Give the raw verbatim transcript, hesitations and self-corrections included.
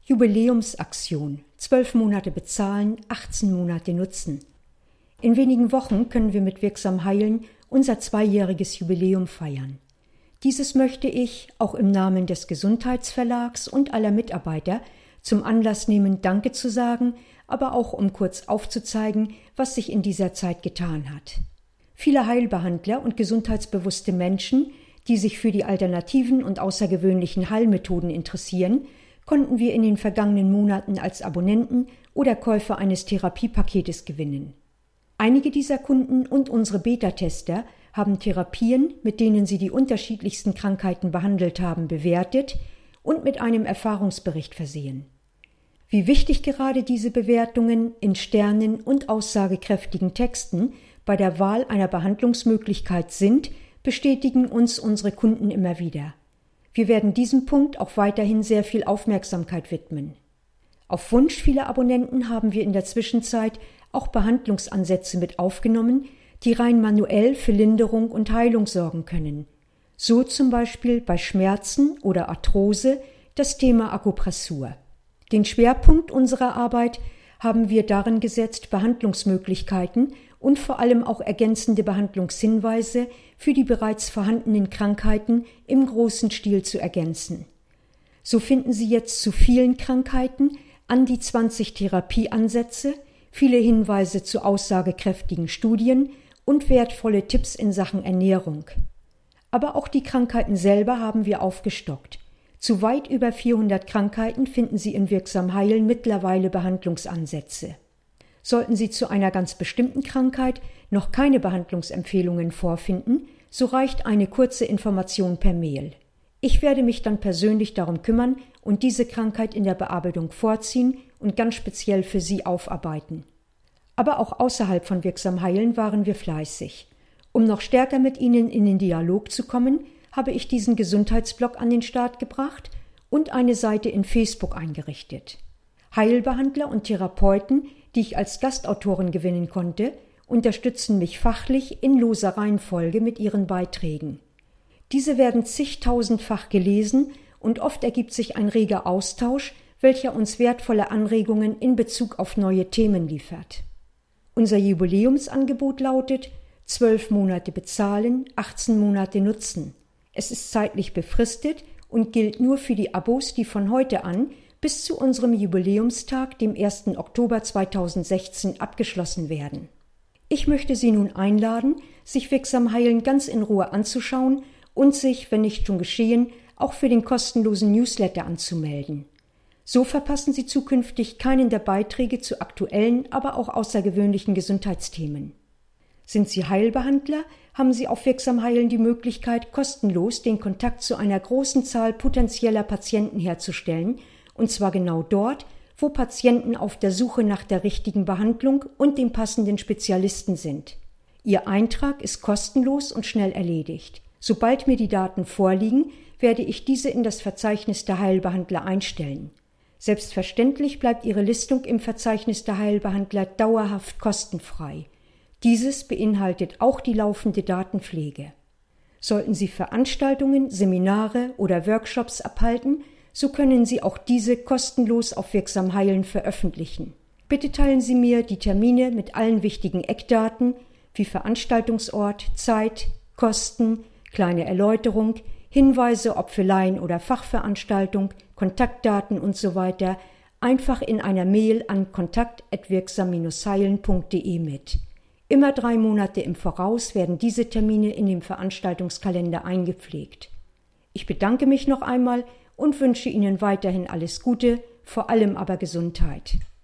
Jubiläumsaktion. Zwölf Monate bezahlen, achtzehn Monate nutzen. In wenigen Wochen können wir mit Wirksam Heilen unser zweijähriges Jubiläum feiern. Dieses möchte ich, auch im Namen des Gesundheitsverlags und aller Mitarbeiter, zum Anlass nehmen, Danke zu sagen, aber auch um kurz aufzuzeigen, was sich in dieser Zeit getan hat. Viele Heilbehandler und gesundheitsbewusste Menschen, die sich für die alternativen und außergewöhnlichen Heilmethoden interessieren, konnten wir in den vergangenen Monaten als Abonnenten oder Käufer eines Therapiepaketes gewinnen. Einige dieser Kunden und unsere Beta-Tester haben Therapien, mit denen sie die unterschiedlichsten Krankheiten behandelt haben, bewertet und mit einem Erfahrungsbericht versehen. Wie wichtig gerade diese Bewertungen in Sternen und aussagekräftigen Texten bei der Wahl einer Behandlungsmöglichkeit sind, bestätigen uns unsere Kunden immer wieder. Wir werden diesem Punkt auch weiterhin sehr viel Aufmerksamkeit widmen. Auf Wunsch vieler Abonnenten haben wir in der Zwischenzeit auch Behandlungsansätze mit aufgenommen, die rein manuell für Linderung und Heilung sorgen können. So zum Beispiel bei Schmerzen oder Arthrose das Thema Akupressur. Den Schwerpunkt unserer Arbeit haben wir darin gesetzt, Behandlungsmöglichkeiten und vor allem auch ergänzende Behandlungshinweise für die bereits vorhandenen Krankheiten im großen Stil zu ergänzen. So finden Sie jetzt zu vielen Krankheiten an die zwanzig Therapieansätze, viele Hinweise zu aussagekräftigen Studien und wertvolle Tipps in Sachen Ernährung. Aber auch die Krankheiten selber haben wir aufgestockt. Zu weit über vierhundert Krankheiten finden Sie in Wirksam Heilen mittlerweile Behandlungsansätze. Sollten Sie zu einer ganz bestimmten Krankheit noch keine Behandlungsempfehlungen vorfinden, so reicht eine kurze Information per Mail. Ich werde mich dann persönlich darum kümmern und diese Krankheit in der Bearbeitung vorziehen und ganz speziell für Sie aufarbeiten. Aber auch außerhalb von Wirksam Heilen waren wir fleißig. Um noch stärker mit Ihnen in den Dialog zu kommen, habe ich diesen Gesundheitsblog an den Start gebracht und eine Seite in Facebook eingerichtet. Heilbehandler und Therapeuten, die ich als Gastautorin gewinnen konnte, unterstützen mich fachlich in loser Reihenfolge mit ihren Beiträgen. Diese werden zigtausendfach gelesen und oft ergibt sich ein reger Austausch, welcher uns wertvolle Anregungen in Bezug auf neue Themen liefert. Unser Jubiläumsangebot lautet: zwölf Monate bezahlen, achtzehn Monate nutzen. Es ist zeitlich befristet und gilt nur für die Abos, die von heute an bis zu unserem Jubiläumstag, dem ersten Oktober zweitausendsechzehn, abgeschlossen werden. Ich möchte Sie nun einladen, sich Wirksam Heilen ganz in Ruhe anzuschauen und sich, wenn nicht schon geschehen, auch für den kostenlosen Newsletter anzumelden. So verpassen Sie zukünftig keinen der Beiträge zu aktuellen, aber auch außergewöhnlichen Gesundheitsthemen. Sind Sie Heilbehandler, haben Sie auf Wirksam Heilen die Möglichkeit, kostenlos den Kontakt zu einer großen Zahl potenzieller Patienten herzustellen, und zwar genau dort, wo Patienten auf der Suche nach der richtigen Behandlung und dem passenden Spezialisten sind. Ihr Eintrag ist kostenlos und schnell erledigt. Sobald mir die Daten vorliegen, werde ich diese in das Verzeichnis der Heilbehandler einstellen. Selbstverständlich bleibt Ihre Listung im Verzeichnis der Heilbehandler dauerhaft kostenfrei. Dieses beinhaltet auch die laufende Datenpflege. Sollten Sie Veranstaltungen, Seminare oder Workshops abhalten, so können Sie auch diese kostenlos auf Wirksam Heilen veröffentlichen. Bitte teilen Sie mir die Termine mit allen wichtigen Eckdaten wie Veranstaltungsort, Zeit, Kosten, kleine Erläuterung, Hinweise ob für Laien- oder Fachveranstaltung, Kontaktdaten und so weiter einfach in einer Mail an kontakt at wirksam heilen punkt de mit. Immer drei Monate im Voraus werden diese Termine in dem Veranstaltungskalender eingepflegt. Ich bedanke mich noch einmal und wünsche Ihnen weiterhin alles Gute, vor allem aber Gesundheit.